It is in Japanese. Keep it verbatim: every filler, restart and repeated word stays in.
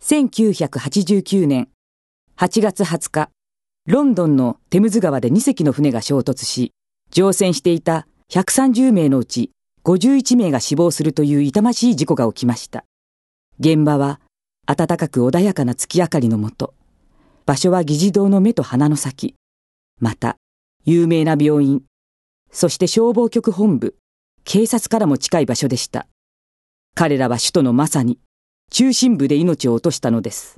せんきゅうひゃくはちじゅうきゅうねんはちがつはつか、ロンドンのテムズ川でにせきの船が衝突し、乗船していたひゃくさんじゅうめいのうちごじゅういちめいが死亡するという痛ましい事故が起きました。現場は暖かく穏やかな月明かりのもと、場所は議事堂の目と鼻の先、また有名な病院、そして消防局本部、警察からも近い場所でした。彼らは首都のまさに中心部で命を落としたのです。